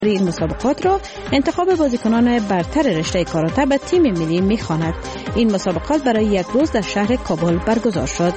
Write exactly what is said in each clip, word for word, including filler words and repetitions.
این مسابقات را انتخاب بازیکنان برتر رشته کاراته به تیم ملی می‌خواند. این مسابقات برای یک روز در شهر کابل برگزار شد.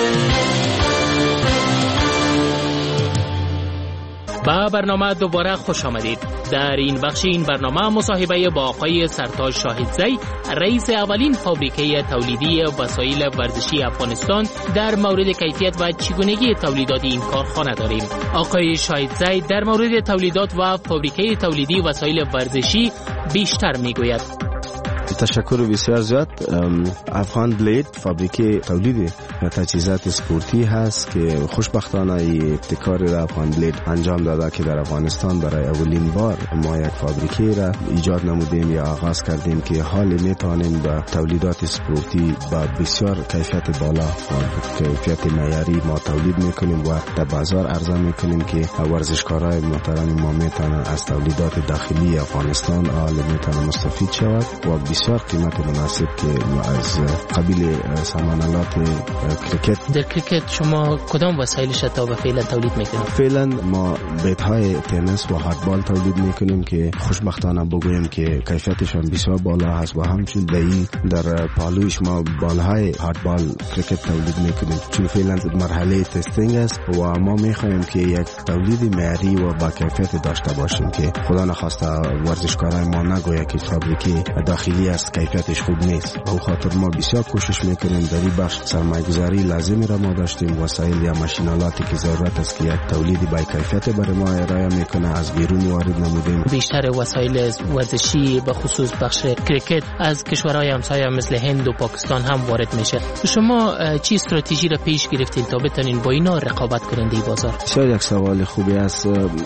با برنامه دوباره خوش آمدید. در این بخش این برنامه مصاحبه با آقای سرتاج شاهدزی، رئیس اولین فابریکه تولیدی وسایل ورزشی افغانستان، در مورد کیفیت و چگونگی تولیدات این کارخانه داریم. آقای شاهدزی در مورد تولیدات و فابریکه تولیدی وسایل ورزشی بیشتر میگوید. تشکر بسیار زیاد. افغان بلید فابریکه تولید تجهیزات سپورتی هست که خوشبختانه ابتکار را افغان بلید انجام داده که در افغانستان برای اولین بار ما یک فابریکه را ایجاد نمودیم یا آغاز کردیم که حال میتونیم با تولیدات سپورتی با بسیار کیفیت بالا و کیفیت معیاری ما تولید میکنیم و در بازار عرضه میکنیم که ورزشکارای محترم ما میتونن از تولیدات داخلی افغانستان حال میتونن مستفید شود و بسیار قیمت مناسب که از قبیل سامانالات کرکت. در کرکت شما کدام وسایلش تا به فعلا تولید میکنید؟ فعلا ما بیت‌های تنیس و هاندبال تولید میکنیم که خوشبختانه بگویم که کیفیتشان بسیار بالا هست و همچنین در پالویش ما بالهای هاندبال کرکت تولید میکنیم چون فعلا مرحله تستینگ است و ما میخوایم که یک تولید معیاری و با کیفیت داشته باشیم که خدا نخواسته ورزشکارای ما نگوید که فابریکه داخلی است کیفیتش خوب نیست. به خاطر ما بسیار کوشش میکنیم در این بخش سرمایه‌گذاری لازمی را ما داشتیم، وسایل یا ماشینالاتی که ضرورت است که یک تولیدی با کیفیت برای ما ارائه میکنه از بیرون وارد نمودیم. بیشتر وسایل ورزشی به خصوص بخش کرکت از کشورهای همسایه مثل هند و پاکستان هم وارد میشه. شما چی استراتژی را پیش گرفتین تا بتونین با اینا رقابت کنین در بازار؟ بسیار یک سوال خوبی است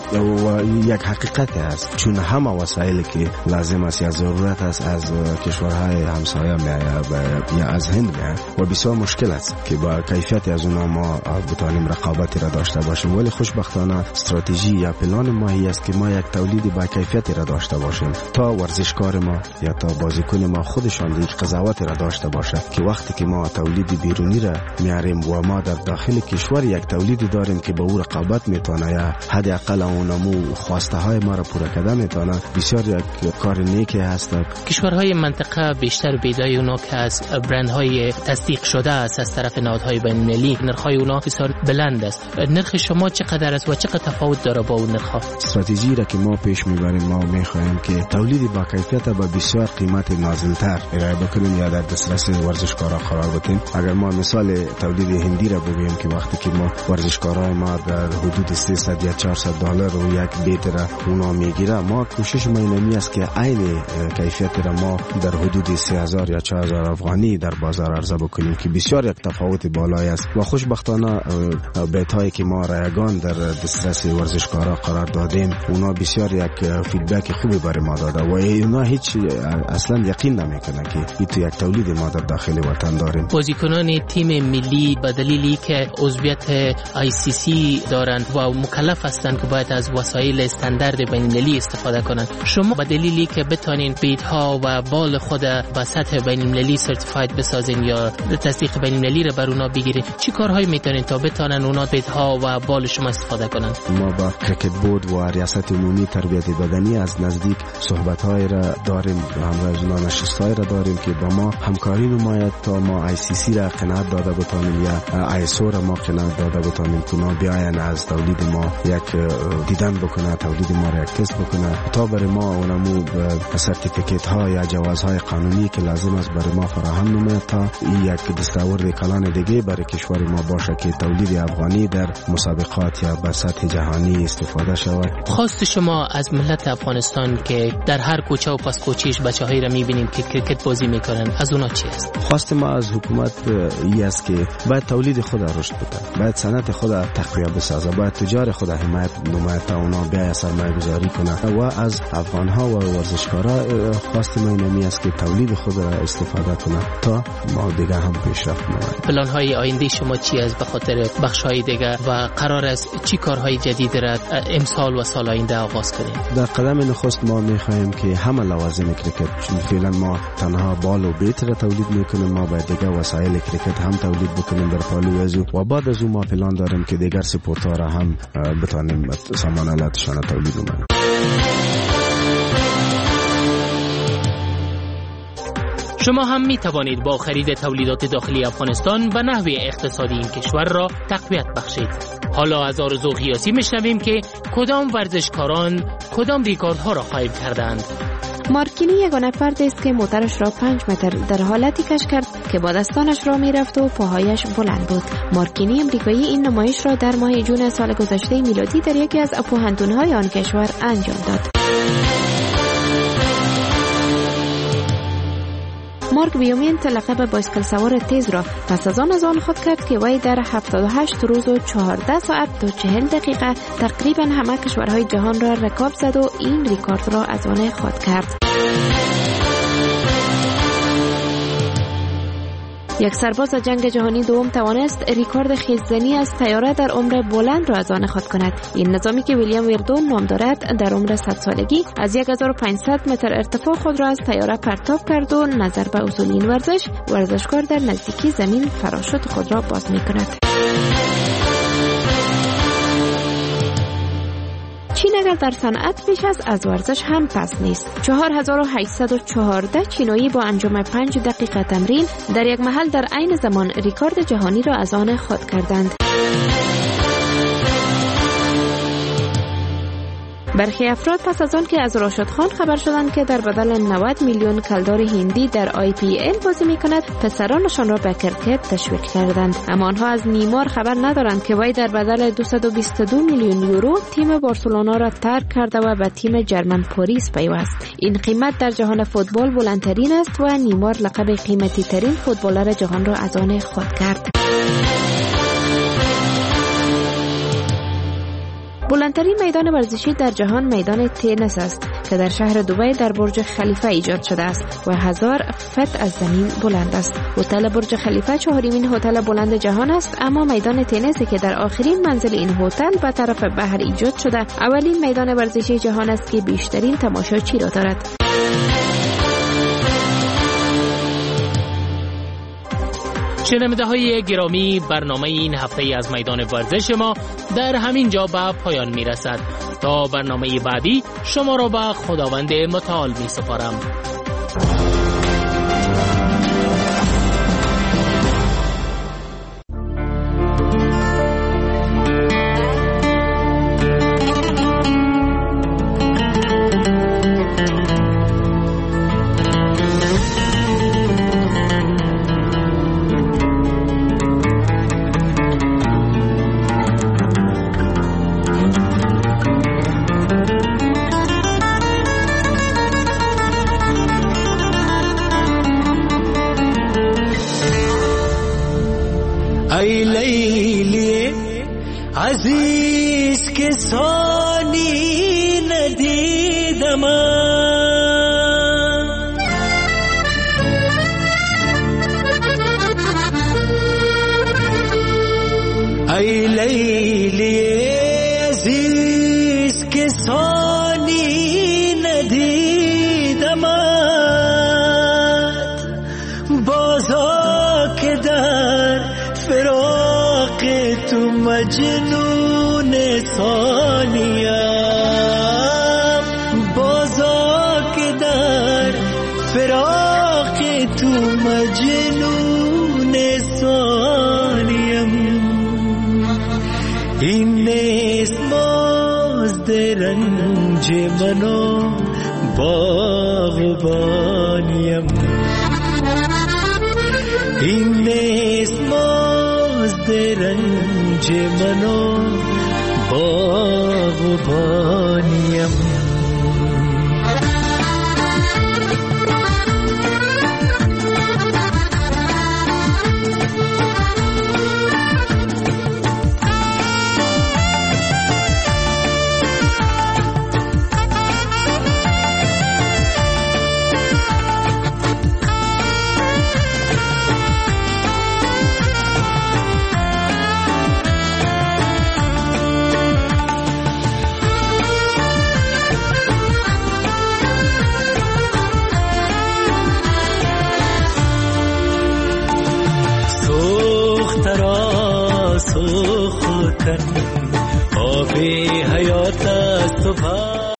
و یک حقیقت است چون همه وسایلی که لازم است یا ضرورت است از کشورهای همسایه میآید یا از هند میآید و بسیار مشکل است که با کیفیت از اونها ما بتوانیم رقابتی را داشته باشیم. ولی خوشبختانه استراتژی یا پلان ما هی است که ما یک تولیدی با کیفیتی را داشته باشیم تا ورزشکار ما یا تا بازیکن ما خودشان یک قضاوتی را داشته باشه که وقتی که ما تولید بیرونی را میاریم و ما در داخل کشور یک تولیدی داریم که با او رقابت میتونه یا حداقل اونمو خواسته های ما را پورا کرده میتونه، بسیار یک کار نیکی هست. کشورهای منطقه بیشتر بیدای اونا که از برندهای تصدیق شده است از طرف نهادهای بین‌المللی، نرخ‌های اونا بسیار بلند است. نرخ شما چقدر است و چقدر تفاوت داره با اون نرخ‌ها؟ استراتژی را که ما پیش میبریم ما میخوایم که تولیدی با کیفیت با بسیار قیمت نازل‌تر ارائه بکنیم یا در دسترس ورزشکارا قرار بدیم. اگر ما مثال تولید هندی را بگوییم که وقتی که ما ورزشکارای ما در حدود سیصد یا چهارصد دلار و یک بیت را اونا میگیره، ما کوشش ما اینمی است که عین کیفیت را ما در حدود سه هزار یا چهار هزار افغانی در بازار عرضه بکنیم که بسیار یک تفاوت بالایی است و خوشبختانه بیت‌هایی که ما رایگان در دسترس ورزشکارا قرار دادیم اونا بسیار یک فیدبک خوبی برای ما داده و اونا هیچ اصلا یقین نمیکنه که این تو یک تولید ما در داخل وطن داریم. بازیکنان تیم ملی به دلیلی که عضویت آی سی سی دارند و مکلف هستند که باید از وسایل استاندارد بین‌المللی استفاده کنند، شما به دلیلی که بتونین بیت‌ها و بال خود به سطح بین‌المللی سرتیفاید بسازین یا تصدیق بین‌المللی را بر اونا بگیرین، چی کارهایی میتونین تا بتونن اونا بیت‌ها و بال شما استفاده کنن؟ ما با کرکت بورد و ریاست عمومی تربیت بدنی از نزدیک صحبت‌های را داریم، همراه اونا نشست‌های را داریم که با ما همکاری نماید تا ما آی سی سی را قناعت داده بتونیم یا آی اس او را ما قناعت داده بتونیم که اونا بیاین از تولید ما یک دیدن بکنه، تولید ما را یک تست بکنه تا برای ما اونمو سرتیفیکیت ها یا جوازهای قانونی که لازم است برای ما فراهم نماید تا این یک دستاورد کلان دیگه برای کشور ما باشه که تولید افغانی در مسابقات یا به سطح جهانی استفاده شود. خواست شما از ملت افغانستان که در هر کوچه و پس کوچهش بچه‌هایی را می‌بینیم که کرکت بازی می‌کنن، از اونا چی است؟ خواست ما از حکومت این است که باید تولید خود رشد بده، باید صنعت خود تقویت بسازه، باید تجار خود حمایت نماید تا اونا بیا سرمایه‌گذاری کنه و از افغان‌ها و ورزشکارا خواست ما اینمی است که تولید خود را استفاده کنه تا ما دیگه هم پیشرفت کنیم. پلان‌های آینده شما چی است به خاطر بخش‌های دیگه و قرار است چی کارهای جدید را امسال و سال آینده آغاز کنیم؟ در قدم نخست ما می‌خوایم که همه لوازم کرکت، چون فعلا ما تنها بال و بیت را تولید می‌کنیم، ما باید دیگه وسایل کرکت هم تولید بکنیم در پالوی و بعد از اون ما پلان داریم که دیگر سپورت‌ها را هم بتونیم سامانالاتشان تولید کنیم. شما هم می توانید با خرید تولیدات داخلی افغانستان و نحوه اقتصادی این کشور را تقویت بخشید. حالا از آرزو غیاثی میشنویم که کدام ورزشکاران کدام ریکاردها را قائم کردند. مارکینی یگانه فردی است که موترش را پنج متر در حالتی کش کرد که با دستانش را میرفت و پاهایش بلند بود. مارکینی امریکایی این نمایش را در ماه جون سال گذشته میلادی در یکی از پوهنتون‌های آن کشور انجام داد. مارک بیومینت لقب بایسکل سوار تیز را پس از آن از آن خود کرد که وی در هفتاد و هشت روز و چهارده ساعت و چهل دقیقه تقریبا همه کشورهای جهان را رکاب زد و این ریکارد را از آن خود کرد. یک سرباز جنگ جهانی دوم توانست ریکارد خیززنی از طیاره در عمر بلند را از آن خود کند. این نظامی که ویلیام ویردون نام دارد در عمر صد سالگی از هزار و پانصد متر ارتفاع خود را از طیاره پرتاب کرد و نظر به اصول این ورزش، ورزشکار در نزدیکی زمین پاراشوت خود را باز می کند. چین اگر در صنعت بیش از از ورزش هم پس نیست. چهار هزار و هشتصد و چهارده چینایی با انجام پنج دقیقه تمرین در یک محل در عین زمان ریکارد جهانی را از آن خود کردند. برخی افراد پس از آن که از راشد خان خبر شدند که در بدل نود میلیون کلدار هندی در آی پی ال بازی می کند، پسرانشان را به کرکت تشویق کردند. اما آنها از نیمار خبر ندارند که وی در بدل دویست و بیست و دو میلیون یورو تیم بارسلونا را ترک کرده و به تیم جرمن پاریس پیوست. این قیمت در جهان فوتبال بلندترین است و نیمار لقب قیمتی ترین فوتبالر جهان را از آن خود کرد. بلندترین میدان ورزشی در جهان میدان تنیس است که در شهر دبی در برج خلیفه ایجاد شده است و هزار فت از زمین بلند است. هتل برج خلیفه چهارمین هتل بلند جهان است، اما میدان تنیسی که در آخرین منزل این هتل به طرف بحر ایجاد شده اولین میدان ورزشی جهان است که بیشترین تماشاچی را دارد. شنونده های گرامی، برنامه این هفته از میدان ورزش ما در همین جا به پایان می رسد. تا برنامه بعدی شما را به خداوند متعال می سپارم. ای لیلی عزیز که ثانی ندیدم، ای لیلی عزیز که ثانی ندیدم، بازا که در فراق تو مجنون ثانیم، بازا که در فراق تو مجنون ثانیم. این نیست مزد رنج منو باغبانیم، این نیست مزد رنج منو باغبانیم.